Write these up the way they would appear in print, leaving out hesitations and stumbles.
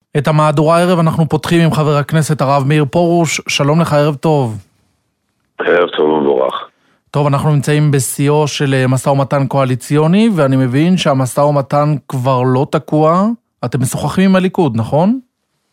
את המהדורה הערב אנחנו פותחים עם חבר הכנסת הרב מאיר פרוש. שלום לך, ערב טוב. ערב טוב ומבורך. טוב, אנחנו נמצאים בשיאו של משא ומתן קואליציוני, ואני מבין שהמשא ומתן כבר לא תקוע. אתם משוחחים עם הליכוד, נכון?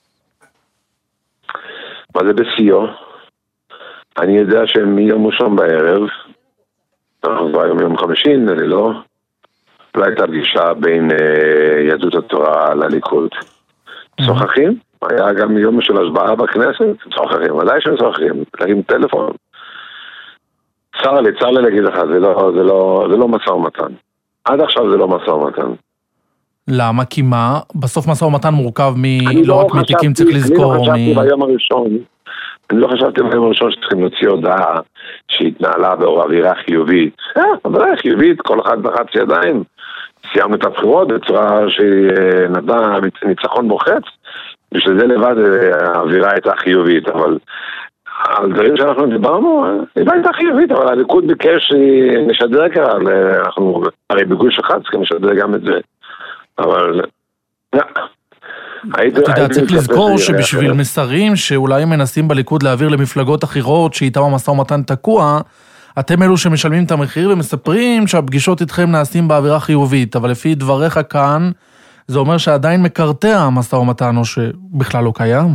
מה זה בשיאו? אני יודע שמיום ראשון בערב, אנחנו כבר יום חמישי, אני לא, אולי הייתה פגישה בין יהדות התורה לליכוד. משוחחים? היה גם יום של השבעה בכנסת, משוחחים, ודאי שמשוחחים, להרים טלפון. צר לי להגיד לך, זה לא משא ומתן. עד עכשיו זה לא משא ומתן. למה? כי מה? בסוף משא ומתן מורכב לא רק מתיקים, צריך לזכור. אני לא חשבתי ביום הראשון שצריכים להוציא הודעה שהתנהלה באווירה חיובית. אווירה חיובית, כל אחד לחץ ידיים. סיימנו את הבחירות בצורה שנתנה ניצחון מוחץ, בשביל זה לבד האווירה הייתה חיובית, אבל על דברים שאנחנו דיברנו, היא הייתה חיובית, אבל הליכוד ביקש נשדר ככה, אנחנו הרי בגוש אחד צריכים לשדר גם את זה, אבל אתה יודע, צריך לזכור שבשביל מסרים שאולי מנסים בליכוד להעביר למפלגות אחרות שאיתם המשא ומתן תקוע, אתם אלו שמשלמים את המחיר ומספרים שהפגישות איתכם נעשים באווירה חיובית, אבל לפי דבריך כאן, זה אומר שעדיין מקרטע המשא ומתן או שבכלל לא קיים?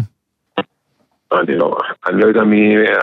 אני לא יודע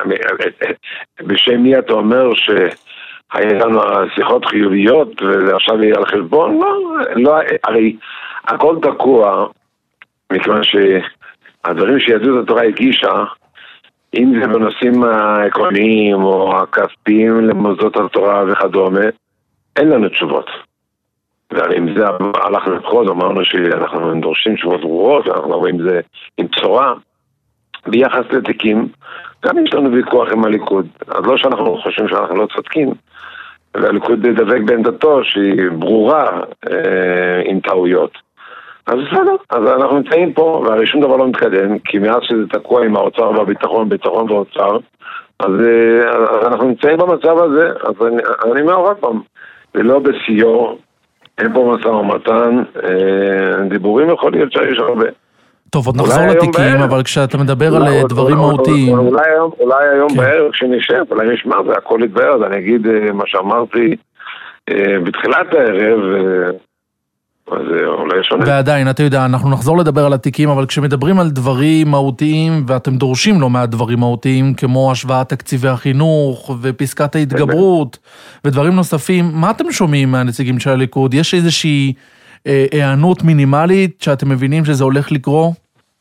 בשם מי אתה אומר שהיה לנו שיחות חיוביות ועכשיו יהיה על חשבון? לא, הרי הכל תקוע, מכיוון שהדברים שיהדות התורה הגישה, אם זה בנושאים העקרוניים או הכספיים למוסדות התורה וכדומה, אין לנו תשובות. ואם זה הלכנו לבחירות, אמרנו שאנחנו דורשים תשובות ברורות, אנחנו רואים זה עם בשורה. ביחס לתיקים, גם יש לנו ויכוח עם הליכוד. אז לא שאנחנו חושבים שאנחנו לא צודקים, והליכוד דבק בעמדתו שהיא ברורה עם טעויות. אז בסדר, אז אנחנו נמצאים פה, והרי שום דבר לא מתקדם, כי מאז שזה תקוע עם האוצר והביטחון, ביטחון ואוצר, אז אנחנו נמצאים במצב הזה, אז אני אומר עוד פעם, זה לא בשיאו, אין פה משא ומתן, דיבורים יכול להיות שיש הרבה. טוב, עוד נחזור לתיקים, אבל כשאתה מדבר על דברים מהותיים... אולי היום בערב כשנשב, אולי נשמע, זה הכל יתבהר, אז אני אגיד מה שאמרתי בתחילת הערב, אז אולי שונה. ועדיין, אתה יודע, אנחנו נחזור לדבר על התיקים, אבל כשמדברים על דברים מהותיים, ואתם דורשים לא מעט דברים מהותיים, כמו השוואת תקציבי החינוך, ופסקת ההתגברות, ודברים נוספים, מה אתם שומעים מהנציגים של הליכוד? יש איזושהי הענות מינימלית, שאתם מבינים שזה הולך לקרוא?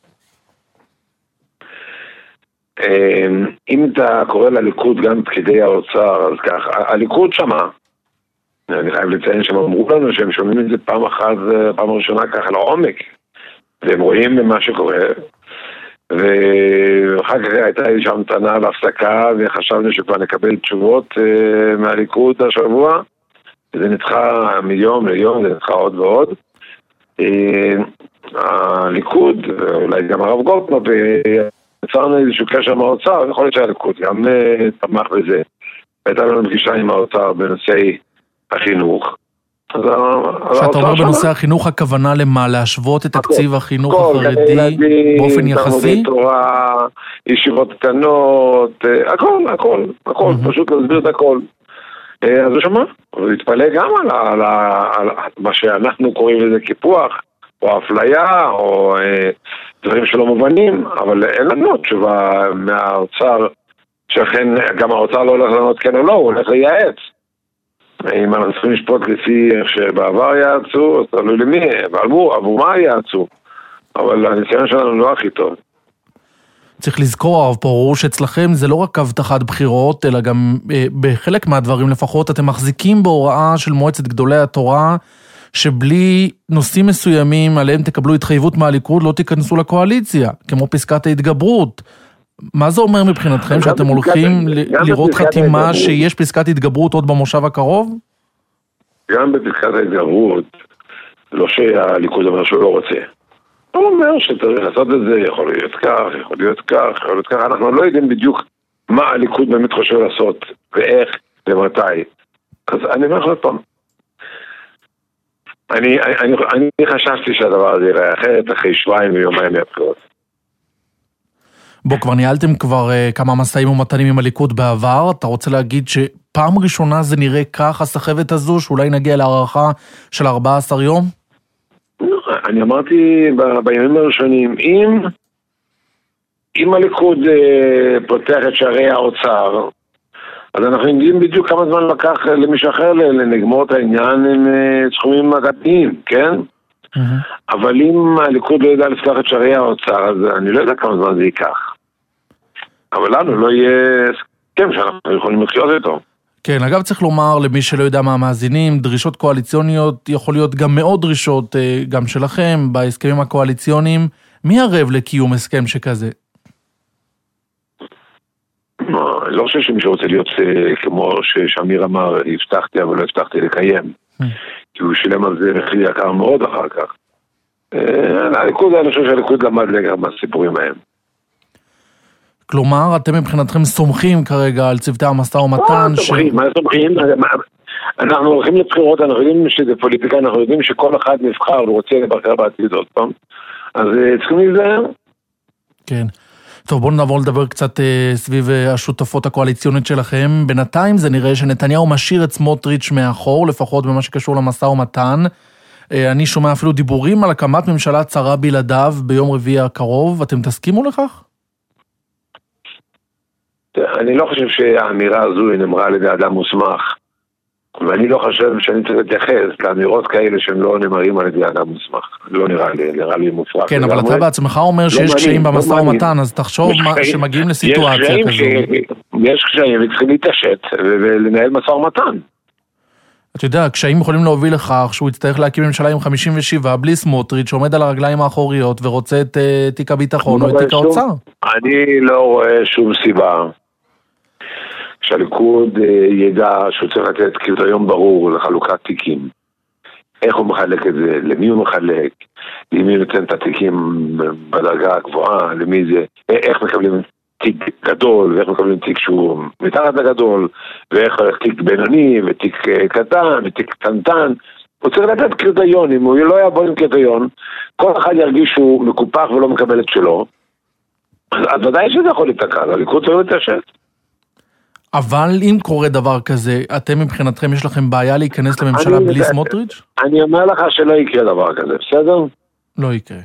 אם אתה קורא לליכוד גם פקידי האוצר, אז כך, הליכוד שמע, אני חייב לציין שהם אמרו לנו שהם שומעים את זה פעם ראשונה ככה לעומק, והם רואים מה שקורה, ואחר כך הייתה איזושהי המתנה להפסקה, וחשבנו שכבר נקבל תשובות מהליכוד השבוע, זה נדחה מיום ליום, זה נדחה עוד ועוד. הליכוד, אולי גם הרב גולדקנופ, יצרנו איזשהו קשר עם האוצר, יכול להיות שהליכוד גם תמך בזה. הייתה לנו פגישה עם האוצר בנושאי החינוך. כשאתה אומר בנושא החינוך, הכוונה למה? להשוות את תקציב החינוך החרדי באופן יחסי? תורה, ישיבות קטנות, הכל, פשוט להסביר את הכל. אז הוא שמע, הוא התפלא גם על מה שאנחנו קוראים לזה קיפוח, או אפליה, או דברים שלא מובנים, אבל אין לנו תשובה מהאוצר, שאכן גם האוצר לא הולך לענות כן או לא, הוא הולך לייעץ. אם אנחנו צריכים לשפוט לפי איך שבעבר יעצו, אז תלוי למי, עבור מה יעצו, אבל הניסיון שלנו לא הכי טוב. צריך לזכור, הרב פרוש, אצלכם זה לא רק הבטחת בחירות, אלא גם בחלק מהדברים לפחות, אתם מחזיקים בהוראה של מועצת גדולי התורה, שבלי נושאים מסוימים עליהם תקבלו התחייבות מהליכוד, לא תיכנסו לקואליציה, כמו פסקת ההתגברות. מה זה אומר מבחינתכם, שאתם הולכים לראות חתימה שיש פסקת התגברות עוד במושב הקרוב? גם בפסקת ההתגברות, לא שהליכוד אומר שהוא לא רוצה. הוא אומר שצריך לעשות את זה, יכול להיות כך, יכול להיות כך, יכול להיות כך. אנחנו לא יודעים בדיוק מה הליכוד באמת חושב לעשות, ואיך ומתי. אז אני אומר לך עוד פעם, אני חשבתי שהדבר הזה יראה אחרת אחרי שבועיים ויומיים מהבחירות. כבר ניהלתם כמה מסעים ומתנים עם הליכוד בעבר, אתה רוצה להגיד שפעם ראשונה זה נראה כך, הסחבת הזו, שאולי נגיע להערכה של 14 יום? אני אמרתי בימים הראשונים, אם הליכוד פותח את שערי האוצר, אז אנחנו יודעים בדיוק כמה זמן לקח למישהו אחר לנגמור את העניין עם סכומים הגדיים, כן? אבל אם הליכוד לא ידע לפתוח את שערי האוצר, אז אני לא יודע כמה זמן זה ייקח. אבל לנו לא יהיה הסכם שאנחנו יכולים לחיות איתו. כן, אגב צריך לומר למי שלא יודע מה המאזינים, דרישות קואליציוניות יכול להיות גם מאוד דרישות, גם שלכם, בהסכמים הקואליציוניים. מי ערב לקיום הסכם שכזה? אני לא חושב שמישהו רוצה להיות כמו ששמיר אמר, הבטחתי אבל לא הבטחתי לקיים. כי הוא שילם על זה מחיר יקר מאוד אחר כך. הליכוד, אני חושב שהליכוד למד לגמרי מהסיפורים ההם. כלומר, אתם מבחינתכם סומכים כרגע על צוותי המשא ומתן? סומכים, מה סומכים? אנחנו הולכים לבחירות, אנחנו יודעים שזה פוליטיקה, אנחנו יודעים שכל אחד נבחר ורוצה לבחר בעתיד עוד פעם. אז צריכים להיזהר. כן. טוב, בואו נעבור לדבר קצת סביב השותפות הקואליציונית שלכם. בינתיים זה נראה שנתניהו משאיר את סמוטריץ' מאחור, לפחות במה שקשור למשא ומתן. אני שומע אפילו דיבורים על הקמת ממשלה צרה בלעדיו ביום רביעי הקרוב. אתם תסכימו לכך? אני לא חושב שהאמירה הזו היא נאמרה על ידי אדם מוסמך. ואני לא חושב שאני צריך להתייחס לאמירות כאלה שהם לא נאמרים על ידי אדם מוסמך. לא נראה לי מופרק. כן, אבל אתה בעצמך אומר שיש קשיים במשא ומתן, אז תחשוב שמגיעים לסיטואציה כזו. יש קשיים, וצריכים להתעשת ולנהל משא ומתן. אתה יודע, הקשיים יכולים להוביל לכך שהוא יצטרך להקים ממשלה עם 57 בלי סמוטריץ' שעומד על הרגליים האחוריות ורוצה את תיק הביטחון או את תיק האוצר. אני לא רואה שום סיבה שהליכוד ידע שהוא צריך לתת קריטריון ברור לחלוקת תיקים. איך הוא מחלק את זה, למי הוא מחלק, למי נותן את התיקים בדרגה הגבוהה, למי זה, איך מקבלים תיק גדול, ואיך מקבלים תיק שהוא מתחת לגדול, ואיך תיק בינוני, ותיק קטן, ותיק קטנטן. הוא צריך לתת קריטריון, אם הוא לא יעבוד עם קריטריון, כל אחד ירגיש שהוא מקופח ולא מקבל את שלו, אז ודאי שזה יכול להתקע, הליכוד צריך להתעשת. אבל אם קורה דבר כזה, אתם מבחינתכם יש לכם בעיה להיכנס לממשלה בלי סמוטריץ'? אני אומר לך שלא יקרה דבר כזה, בסדר? לא יקרה.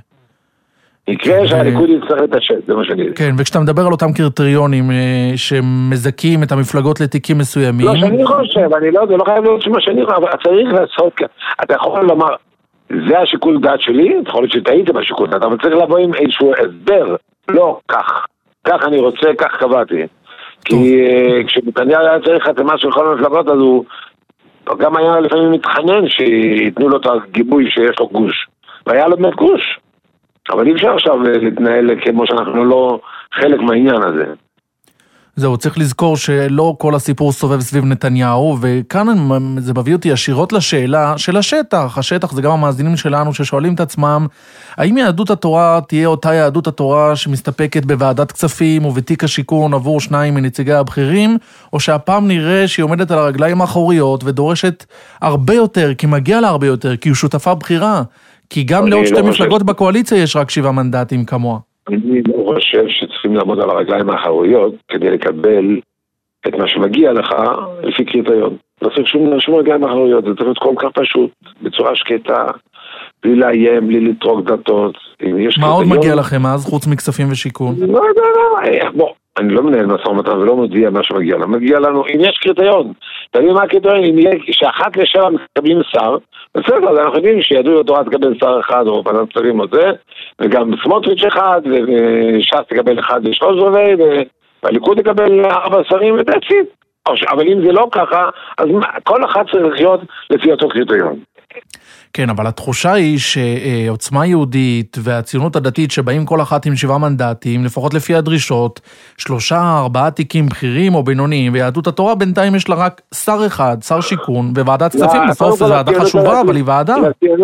יקרה שהליכוד יצטרך לתעשת, זה מה שאני יודע. כן, וכשאתה מדבר על אותם קריטריונים שמזכים את המפלגות לתיקים מסוימים... לא, שאני חושב, אני לא יודע, לא חייב להיות שמה שאני חושב, אבל צריך לעשות, אתה יכול לומר, זה השיקול דעת שלי, אתה יכול להיות שטעית בשיקול דעת, אבל צריך לבוא עם איזשהו הסבר, לא כך, כך אני רוצה, כך קבעתי. כי כשנתניהו היה צריך חתימה של כל המפלגות, אז הוא גם היה לפעמים מתחנן שיתנו לו את הגיבוי שיש לו גוש. והיה לו באמת גוש. אבל אי אפשר עכשיו להתנהל כמו שאנחנו לא חלק מהעניין הזה. זהו, צריך לזכור שלא כל הסיפור סובב סביב נתניהו, וכאן זה מביא אותי ישירות לשאלה של השטח. השטח זה גם המאזינים שלנו ששואלים את עצמם, האם יהדות התורה תהיה אותה יהדות התורה שמסתפקת בוועדת כספים ובתיק השיכון עבור 2 מנציגי הבכירים, או שהפעם נראה שהיא עומדת על הרגליים האחוריות ודורשת הרבה יותר, כי מגיע לה הרבה יותר, כי היא שותפה בחירה, כי גם לעוד 2 מפלגות בקואליציה יש רק 7 מנדטים כמוה. אני לא חושב שצריכים לעמוד על הרגליים האחוריות כדי לקבל את מה שמגיע לך לפי קריטריון. לא צריך שום רגליים האחוריות, זה צריך להיות כל כך פשוט, בצורה שקטה, בלי לאיים, בלי לטרוק דתות. מה עוד מגיע לכם אז, חוץ מכספים ושיכון? לא, בוא, אני לא מנהל משא ומתן ולא מודיע מה שמגיע לנו. מגיע לנו, אם יש קריטריון, תגיד מה הקריטריון, אם יהיה שאחת לשבע מקבלים שר, בסדר, אז אנחנו יודעים שידעו התורה תקבל שר אחד או פנת שרים או זה, וגם סמוטריץ' אחד, וש"ס תקבל 1 ו-13, והליכוד תקבל 4 שרים ותעשית. אבל אם זה לא ככה, אז כל אחד צריך לחיות לפי אותו קריטריון. כן, אבל התחושה היא שעוצמה יהודית והציונות הדתית שבאים כל אחת עם 7 מנדטים, לפחות לפי הדרישות, 3-4 תיקים בכירים או בינוניים, ויהדות התורה בינתיים יש לה רק שר אחד, שר שיכון, וועדת כספים בסוף זו ועדה חשובה, אבל היא ועדה.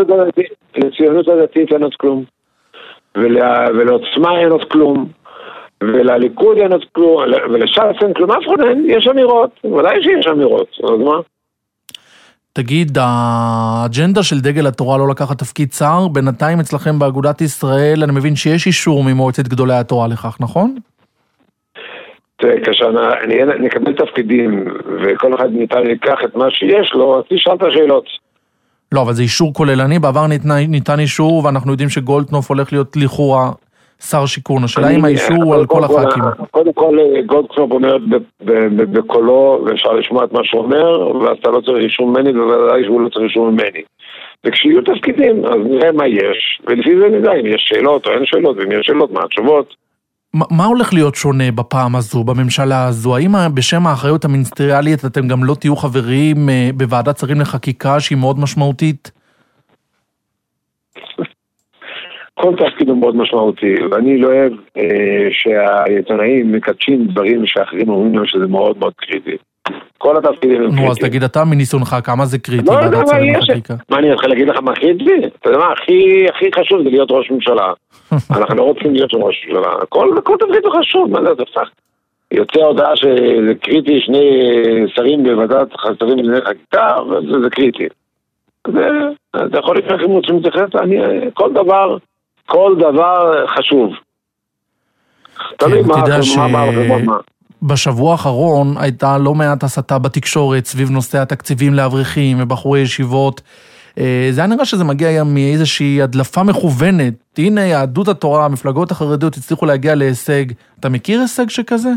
לציונות הדתית אין עוד כלום, ולעוצמה אין עוד כלום, ולליכוד אין עוד כלום, ולש"ס אין כלום, אף אחד אין, יש אמירות, ודאי שיש אמירות, אז מה? תגיד, האג'נדה של דגל התורה לא לקחת תפקיד שר, בינתיים אצלכם באגודת ישראל, אני מבין שיש אישור ממועצת גדולי התורה לכך, נכון? תראה, כאשר נקבל תפקידים, וכל אחד מאיתנו ייקח את מה שיש לו, אז תשאל את השאלות. לא, אבל זה אישור כוללני, בעבר ניתן אישור, ואנחנו יודעים שגולדקנופ הולך להיות לכאורה שר שיכון. השאלה אם האישור הוא על כל הח"כים. קודם כל, גולדקנופ אומר בקולו, ואפשר לשמוע את מה שהוא אומר, ואז אתה לא צריך אישור ממני, ובוודאי שהוא לא צריך אישור ממני. וכשיהיו תפקידים, אז נראה מה יש, ולפי זה נדע אם יש שאלות או אין שאלות, ואם יש שאלות, מה התשובות. מה הולך להיות שונה בפעם הזו, בממשלה הזו? האם בשם האחריות המיניסטריאלית אתם גם לא תהיו חברים בוועדת שרים לחקיקה שהיא מאוד משמעותית? כל תפקיד הוא מאוד משמעותי, ואני לא אוהב שהעיתונאים מקדשים דברים שאחרים אומרים להם שזה מאוד מאוד קריטי. כל התפקידים הם קריטיים. נו, אז תגיד אתה מניסיונך, כמה זה קריטי ועדת שרים לחקיקה? מה אני אתחיל להגיד לך מה קריטי? אתה יודע מה, הכי חשוב זה להיות ראש ממשלה. אנחנו לא רוצים להיות ראש ממשלה. כל תפקיד הוא חשוב, מה זה פסח? יוצא הודעה שזה קריטי, שני שרים בוועדת שרים לענייני חקיקה, וזה קריטי. אתה יכול לפני אם רוצים להתייחס, כל דבר חשוב. תלוי מה. בשבוע האחרון הייתה לא מעט הסתה בתקשורת סביב נושא התקציבים לאברכים ובחורי ישיבות. זה היה נראה שזה מגיע מאיזושהי הדלפה מכוונת. הנה, יהדות התורה, המפלגות החרדיות הצליחו להגיע להישג. אתה מכיר הישג שכזה?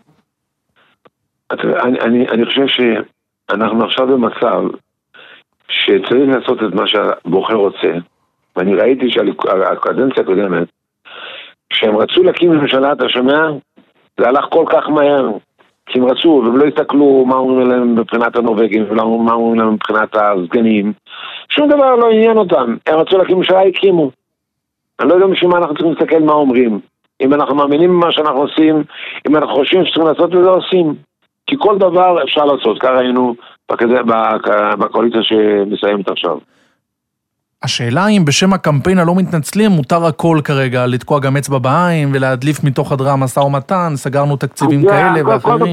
אני חושב שאנחנו עכשיו במצב שצריך לעשות את מה שהבוחר רוצה. ואני ראיתי שהקדנציה הקודמת, כשהם רצו להקים ממשלה, אתה שומע? זה הלך כל כך מהר, כי הם רצו, והם לא הסתכלו מה אומרים להם מבחינת הנובגים, ולא מה אומרים להם מבחינת הסגנים. שום דבר לא עניין אותם. הם רצו להקים ממשלה, הקימו. אני לא יודע משום מה אנחנו צריכים להסתכל מה אומרים. אם אנחנו מאמינים במה שאנחנו עושים, אם אנחנו חושבים שצריכים לעשות וזה עושים. כי כל דבר אפשר לעשות, כך ראינו בקואליציה שמסיימת עכשיו. השאלה אם בשם הקמפיין הלא מתנצלים מותר הכל כרגע, לתקוע גם אצבע בעין ולהדליף מתוך חדרי המשא ומתן, סגרנו תקציבים כאלה ואחרים.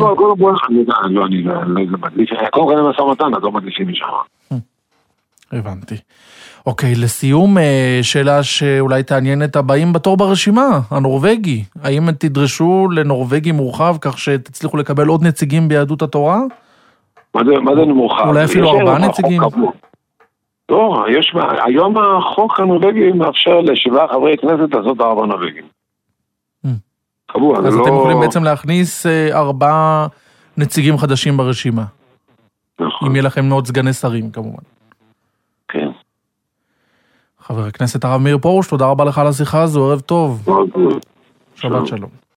כל המשא ומתן, אז לא מדליפים משם. הבנתי. אוקיי, לסיום, שאלה שאולי תעניין את הבאים בתור ברשימה, הנורווגי. האם תדרשו לנורווגי מורחב כך שתצליחו לקבל עוד נציגים ביהדות התורה? מה זה מורחב? אולי אפילו 4 נציגים? לא, היום החוק הנורווגי מאפשר ל7 חברי כנסת לעשות 4 נורווגים. אז אתם יכולים בעצם להכניס 4 נציגים חדשים ברשימה. נכון. אם יהיה לכם מאוד סגני שרים, כמובן. כן. חבר הכנסת הרב מאיר פרוש, תודה רבה לך על השיחה הזו, ערב טוב. טוב. שבת שלום.